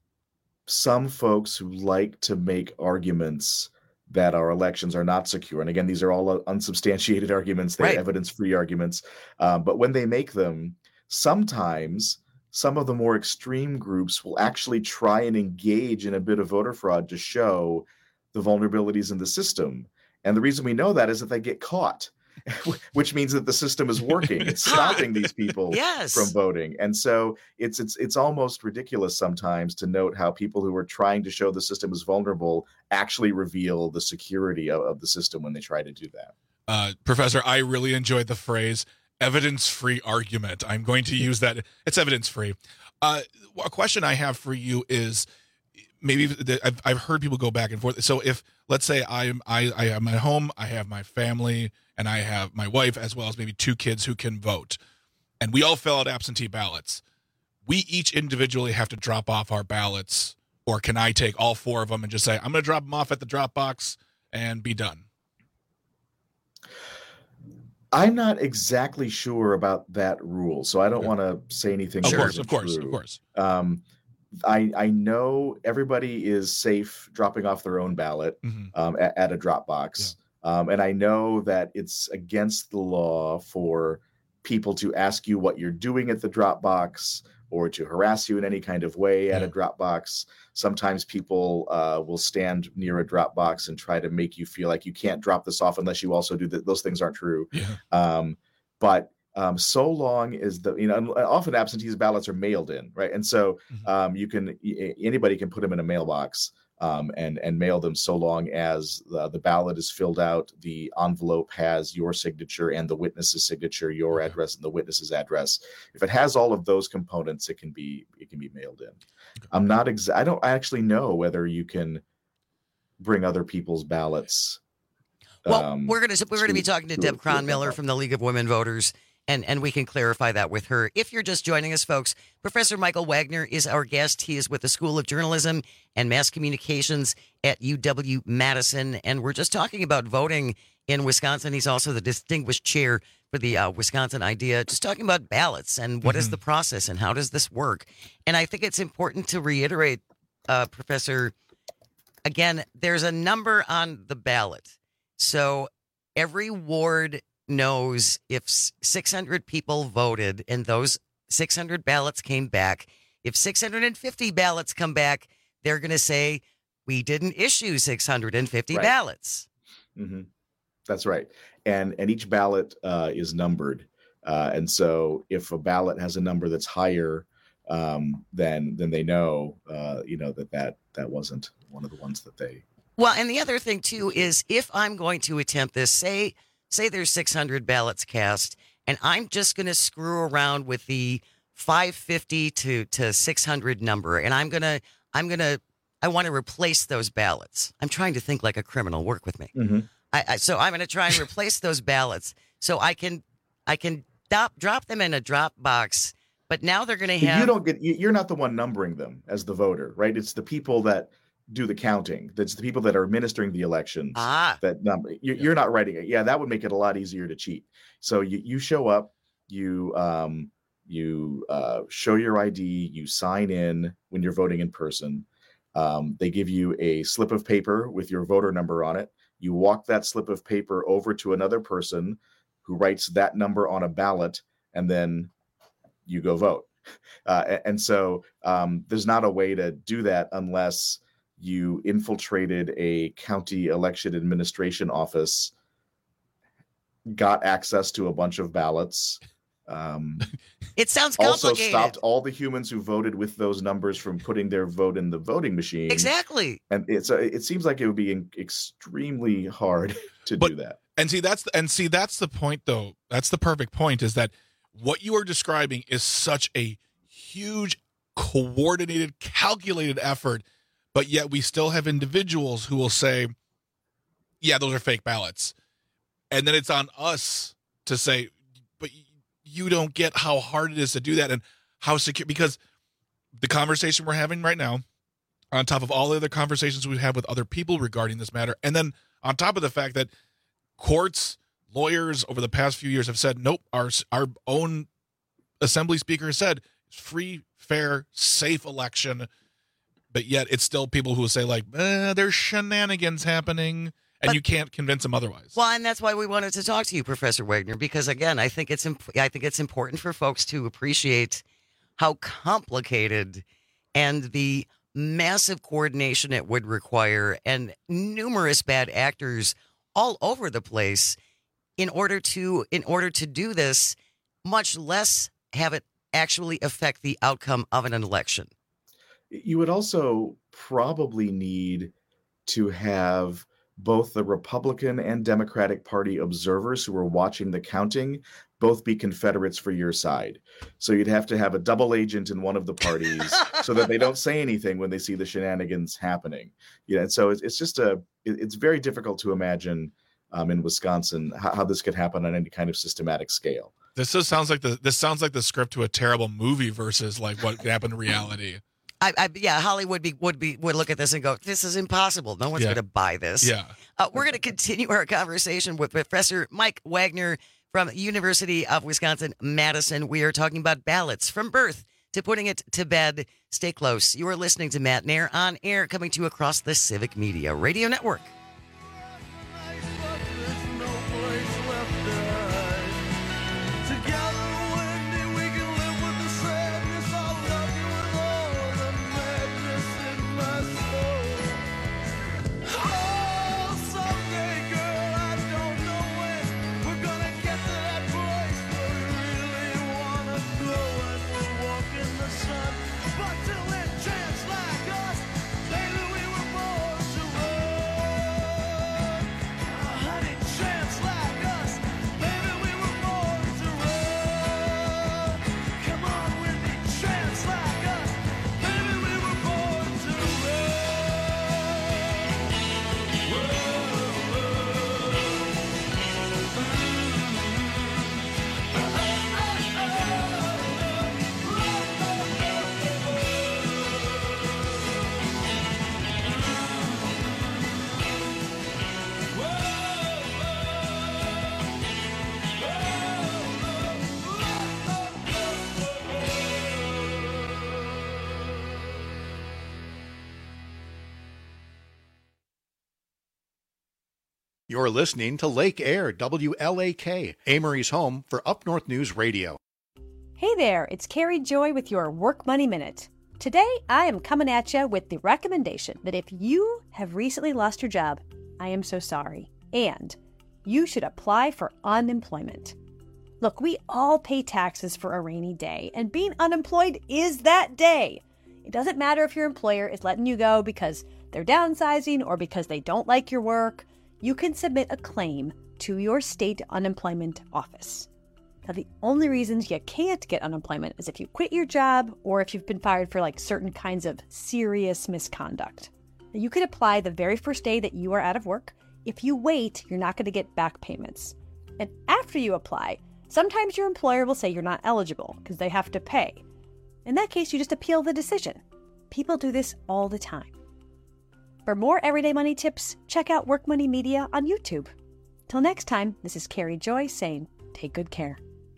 some folks who like to make arguments that our elections are not secure, and again, these are all unsubstantiated arguments, they're evidence-free arguments, but when they make them, sometimes some of the more extreme groups will actually try and engage in a bit of voter fraud to show the vulnerabilities in the system. And the reason we know that is that they get caught, which means that the system is working. It's stopping these people from voting. And so it's almost ridiculous sometimes to note how people who are trying to show the system is vulnerable actually reveal the security of the system when they try to do that. Professor, I really enjoyed the phrase evidence-free argument. I'm going to use that. It's evidence-free. A question I have for you is, maybe I've heard people go back and forth. So if, let's say I am at home, I have my family, and I have my wife as well as maybe 2 kids who can vote, and we all fill out absentee ballots, we each individually have to drop off our ballots, or can I take all 4 of them and just say, I'm going to drop them off at the drop box and be done? I'm not exactly sure about that rule, so I don't want to say anything. Of course. I know everybody is safe dropping off their own ballot at a drop box. And I know that it's against the law for people to ask you what you're doing at the drop box or to harass you in any kind of way at a drop box. Sometimes people will stand near a drop box and try to make you feel like you can't drop this off unless you also do that. Those things aren't true. But so long as often absentee ballots are mailed in, right? And so anybody can put them in a mailbox and mail them so long as the ballot is filled out, the envelope has your signature and the witness's signature, your address and the witness's address. If it has all of those components, it can be mailed in. I don't actually know whether you can bring other people's ballots. Well, we're going to be talking to Deb Cronmiller from the League of Women Voters. And we can clarify that with her. If you're just joining us, folks, Professor Michael Wagner is our guest. He is with the School of Journalism and Mass Communications at UW-Madison. And we're just talking about voting in Wisconsin. He's also the distinguished chair for the Wisconsin Idea, just talking about ballots and what is the process and how does this work. And I think it's important to reiterate, Professor, again, there's a number on the ballot. So every ward knows if 600 people voted and those 600 ballots came back. If 650 ballots come back, they're going to say, we didn't issue 650 ballots. Mm-hmm. That's right. And each ballot is numbered. And so if a ballot has a number that's higher, then they know, that wasn't one of the ones that they. Well, and the other thing, too, is if I'm going to attempt this, say there's 600 ballots cast, and I'm just going to screw around with the 550 to 600 number, and I want to replace those ballots. I'm trying to think like a criminal. Work with me. Mm-hmm. So I'm going to try and replace those ballots so I can drop them in a drop box. But now they're going to have. You're not the one numbering them as the voter, right? It's the people that do the counting. That's the people that are administering the elections. That number. You're not writing it. Yeah, that would make it a lot easier to cheat. So you show up, you show your ID, you sign in when you're voting in person. They give you a slip of paper with your voter number on it. You walk that slip of paper over to another person who writes that number on a ballot, and then you go vote. And so there's not a way to do that unless you infiltrated a county election administration office, got access to a bunch of ballots. It sounds complicated. Also stopped all the humans who voted with those numbers from putting their vote in the voting machine. Exactly. And it seems like it would be extremely hard to do that. And see that's the point, though. That's the perfect point, is that what you are describing is such a huge, coordinated, calculated effort, but yet we still have individuals who will say, yeah, those are fake ballots. And then it's on us to say, but you don't get how hard it is to do that and how secure, because the conversation we're having right now, on top of all the other conversations we've had with other people regarding this matter, and then on top of the fact that courts, lawyers over the past few years have said, nope, our own assembly speaker has said free, fair, safe election, but yet it's still people who will say like, there's shenanigans happening. And you can't convince them otherwise. Well, and that's why we wanted to talk to you, Professor Wagner, because again, I think it's important for folks to appreciate how complicated and the massive coordination it would require, and numerous bad actors all over the place in order to do this, much less have it actually affect the outcome of an election. You would also probably need to have both the Republican and Democratic Party observers who are watching the counting both be Confederates for your side. So you'd have to have a double agent in one of the parties so that they don't say anything when they see the shenanigans happening. Yeah, and so it's very difficult to imagine in Wisconsin how this could happen on any kind of systematic scale. This sounds like the script to a terrible movie versus like what happened in reality. Hollywood would look at this and go, this is impossible. No one's going to buy this. Yeah. We're going to continue our conversation with Professor Mike Wagner from University of Wisconsin-Madison. We are talking about ballots from birth to putting it to bed. Stay close. You are listening to Matt Nair on air, coming to you across the Civic Media Radio Network. You're listening to Lake Air, WLAK, Amory's home for Up North News Radio. Hey there, it's Carrie Joy with your Work Money Minute. Today, I am coming at you with the recommendation that if you have recently lost your job, I am so sorry, and you should apply for unemployment. Look, we all pay taxes for a rainy day, and being unemployed is that day. It doesn't matter if your employer is letting you go because they're downsizing or because they don't like your work. You can submit a claim to your state unemployment office. Now, the only reasons you can't get unemployment is if you quit your job or if you've been fired for certain kinds of serious misconduct. Now, you could apply the very first day that you are out of work. If you wait, you're not going to get back payments. And after you apply, sometimes your employer will say you're not eligible because they have to pay. In that case, you just appeal the decision. People do this all the time. For more everyday money tips, check out Work Money Media on YouTube. Till next time, this is Carrie Joy saying, take good care.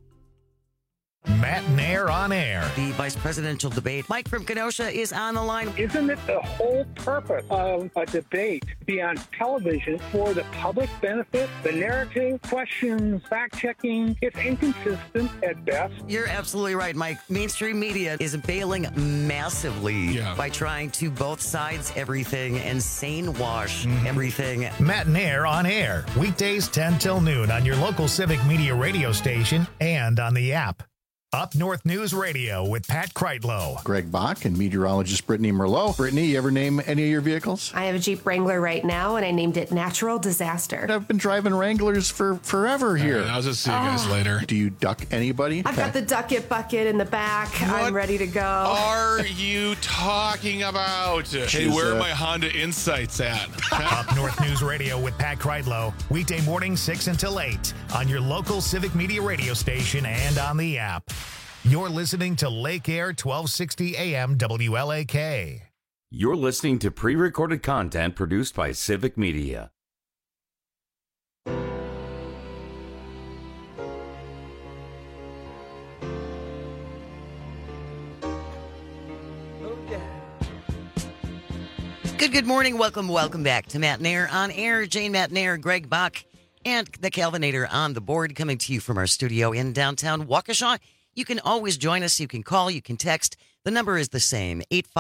Matt Nair on air. The vice presidential debate. Mike from Kenosha is on the line. Isn't it the whole purpose of a debate to be on television for the public benefit? The narrative, questions, fact-checking, it's inconsistent at best. You're absolutely right, Mike. Mainstream media is bailing massively by trying to both sides everything and sane wash everything. Matt Nair on air. Weekdays 10 till noon on your local Civic Media radio station and on the app. Up North News Radio with Pat Kreitlow. Greg Bach and meteorologist Brittany Merlot. Brittany, you ever name any of your vehicles? I have a Jeep Wrangler right now, and I named it Natural Disaster. I've been driving Wranglers for forever here. I'll just see you guys later. Do you duck anybody? I've got the Duck It bucket in the back. What I'm ready to go. Are you talking about? Hey, where are my Honda Insights at? Up North News Radio with Pat Kreitlow. Weekday morning 6 until 8 on your local Civic Media radio station and on the app. You're listening to Lake Air 1260 AM WLAK. You're listening to pre-recorded content produced by Civic Media. Good morning. Welcome back to Matt Nair on air. Jane Matt Nair, Greg Bach, and the Calvinator on the board, coming to you from our studio in downtown Waukesha. You can always join us. You can call. You can text. The number is the same,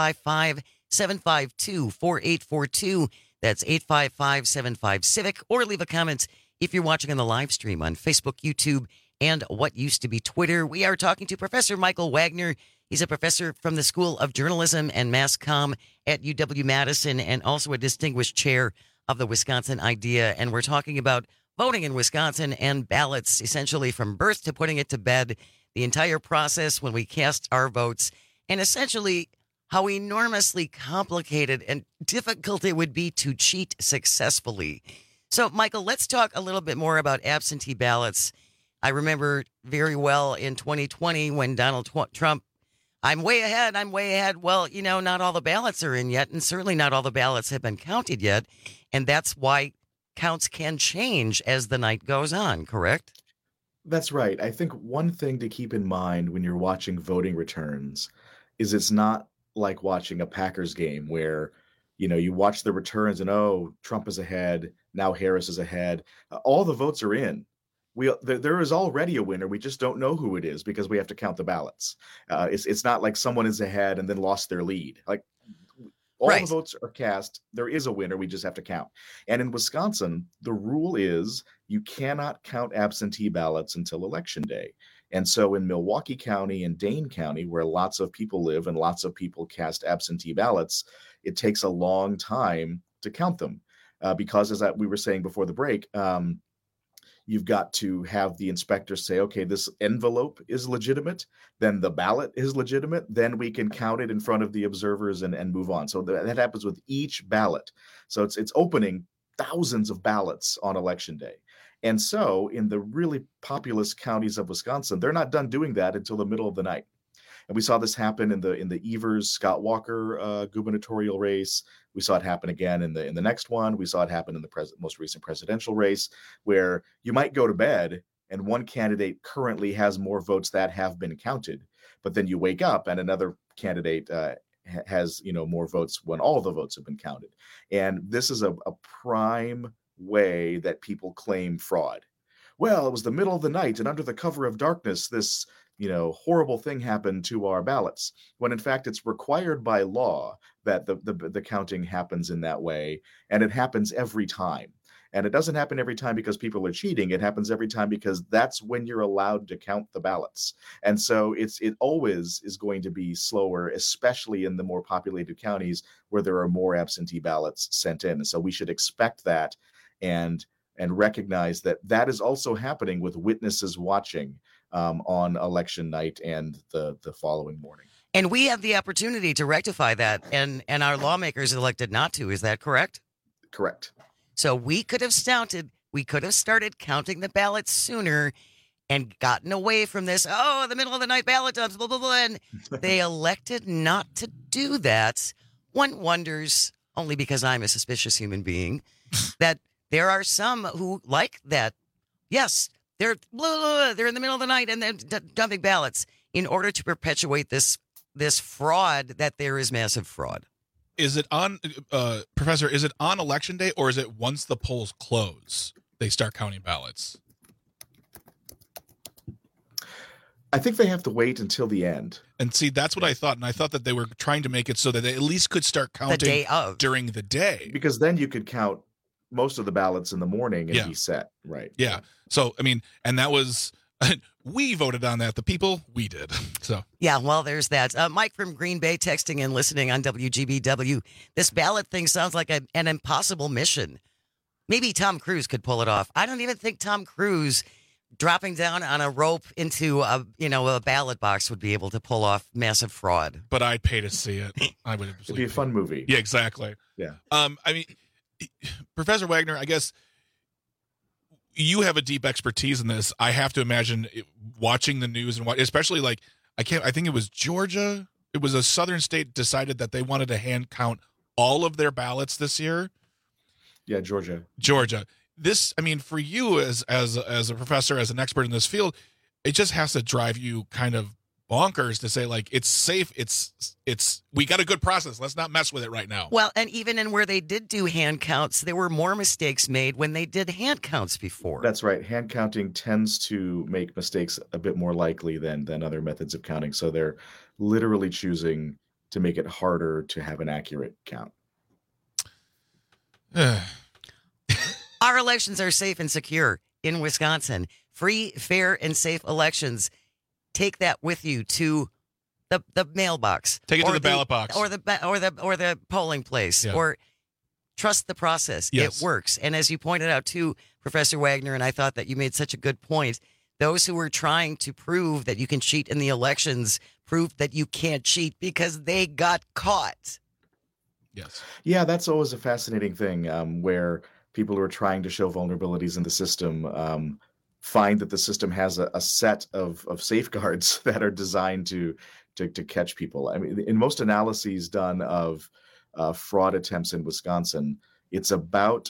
855-752-4842. That's 855-75-CIVIC. Or leave a comment if you're watching on the live stream on Facebook, YouTube, and what used to be Twitter. We are talking to Professor Michael Wagner. He's a professor from the School of Journalism and Mass Comm at UW-Madison and also a distinguished chair of the Wisconsin Idea. And we're talking about voting in Wisconsin and ballots, essentially from birth to putting it to bed, the entire process when we cast our votes, and essentially how enormously complicated and difficult it would be to cheat successfully. So, Michael, let's talk a little bit more about absentee ballots. I remember very well in 2020 when Donald Trump, I'm way ahead. Well, not all the ballots are in yet, and certainly not all the ballots have been counted yet. And that's why counts can change as the night goes on, correct? That's right. I think one thing to keep in mind when you're watching voting returns is it's not like watching a Packers game where, you watch the returns and, Trump is ahead. Now Harris is ahead. All the votes are in. There is already a winner. We just don't know who it is because we have to count the ballots. It's not like someone is ahead and then lost their lead. Like all the votes are cast. There is a winner. We just have to count. And in Wisconsin, the rule is you cannot count absentee ballots until Election Day. And so in Milwaukee County and Dane County, where lots of people live and lots of people cast absentee ballots, it takes a long time to count them because, as we were saying before the break, you've got to have the inspector say, okay, this envelope is legitimate, then the ballot is legitimate, then we can count it in front of the observers and move on. So that happens with each ballot. So it's opening thousands of ballots on Election Day. And so in the really populous counties of Wisconsin, they're not done doing that until the middle of the night. And we saw this happen in the Evers Scott Walker gubernatorial race. We saw it happen again in the next one. We saw it happen in the most recent presidential race, where you might go to bed and one candidate currently has more votes that have been counted, but then you wake up and another candidate has more votes when all the votes have been counted. And this is a prime way that people claim fraud. Well, it was the middle of the night, and under the cover of darkness, this horrible thing happened to our ballots, when in fact it's required by law that the counting happens in that way, and it happens every time. And it doesn't happen every time because people are cheating. It happens every time because that's when you're allowed to count the ballots. And so it always is going to be slower, especially in the more populated counties where there are more absentee ballots sent in. And so we should expect that and recognize that is also happening with witnesses watching on election night and the following morning. And we have the opportunity to rectify that, and our lawmakers elected not to. Is that correct? Correct. So we could have started counting the ballots sooner and gotten away from this, the middle of the night ballot dumps, blah, blah, blah. And they elected not to do that. One wonders, only because I'm a suspicious human being, that there are some who like that. Yes, they're in the middle of the night and they're dumping ballots in order to perpetuate this fraud, that there is massive fraud. Is it on, Professor, is it on election day, or is it once the polls close, they start counting ballots? I think they have to wait until the end. And see, that's what I thought. And I thought that they were trying to make it so that they at least could start counting during the day. Because then you could count most of the ballots in the morning and be set. Right. Yeah. So, I mean, and that was... we voted on that. The people, we did. So yeah, well, there's that. Mike from Green Bay texting and listening on WGBW. This ballot thing sounds like an impossible mission. Maybe Tom Cruise could pull it off. I don't even think Tom Cruise dropping down on a rope into a ballot box would be able to pull off massive fraud. But I'd pay to see it. I would. It'd be a fun movie. Yeah, exactly. Yeah. I mean, Professor Wagner, I guess you have a deep expertise in this. I have to imagine watching the news and especially I think it was Georgia. It was a southern state decided that they wanted to hand count all of their ballots this year. Yeah, Georgia. This, I mean, for you as a professor, as an expert in this field, it just has to drive you kind of bonkers to say it's safe. We got a good process. Let's not mess with it right now. Well, and even in where they did do hand counts, there were more mistakes made when they did hand counts before. That's right. Hand counting tends to make mistakes a bit more likely than other methods of counting. So they're literally choosing to make it harder to have an accurate count. Our elections are safe and secure in Wisconsin. Free, fair, and safe elections. Take that with you to the mailbox. Take it to the ballot box, or the polling place, or trust the process. Yes. It works. And as you pointed out too, Professor Wagner, and I thought that you made such a good point. Those who were trying to prove that you can cheat in the elections proved that you can't cheat because they got caught. Yes. Yeah, that's always a fascinating thing where people who are trying to show vulnerabilities in the system find that the system has a set of safeguards that are designed to catch people. I mean, in most analyses done of fraud attempts in Wisconsin, it's about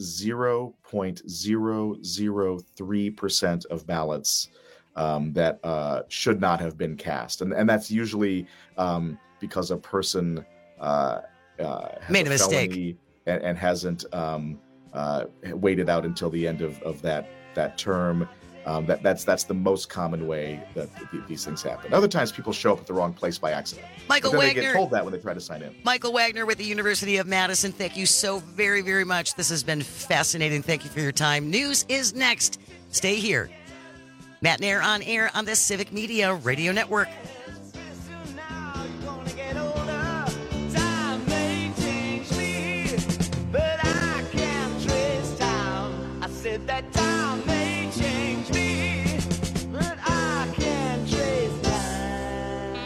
0.003% of ballots that should not have been cast. And that's usually because a person has made a mistake and hasn't waited out until the end of that term. That's the most common way that these things happen. Other times people show up at the wrong place by accident. Michael Wagner. They get told that when they try to sign in. Michael Wagner with the University of Madison. Thank you so very, very much. This has been fascinating. Thank you for your time. News is next. Stay here. Matt Nair on air on the Civic Media Radio Network. That time may change me, but I can't trace time.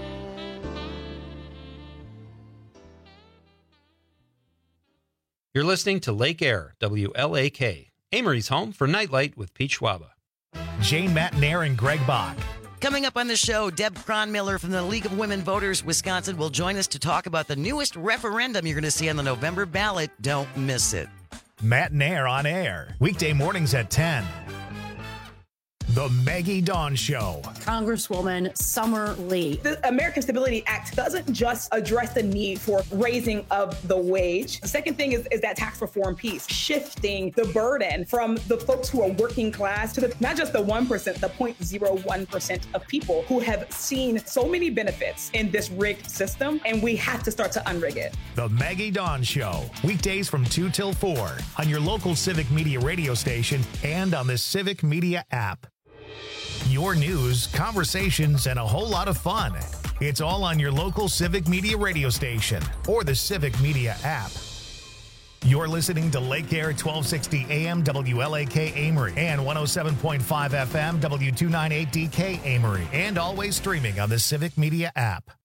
You're listening to Lake Air, WLAK, Amory's home for Nightlight with Pete Schwaba. Jane Matt Nair and Greg Bach. Coming up on the show, Deb Cronmiller from the League of Women Voters Wisconsin will join us to talk about the newest referendum you're going to see on the November ballot. Don't miss it. Matt Nair on air, weekday mornings at 10. The Maggie Dawn Show. Congresswoman Summer Lee. The American Stability Act doesn't just address the need for raising of the wage. The second thing is that tax reform piece, shifting the burden from the folks who are working class to not just the 1%, the 0.01% of people who have seen so many benefits in this rigged system, and we have to start to unrig it. The Maggie Dawn Show, weekdays from 2 till 4 on your local Civic Media radio station and on the Civic Media app. Your news, conversations, and a whole lot of fun. It's all on your local Civic Media radio station or the Civic Media app. You're listening to Lake Air 1260 AM WLAK Amory and 107.5 FM W298DK Amory, and always streaming on the Civic Media app.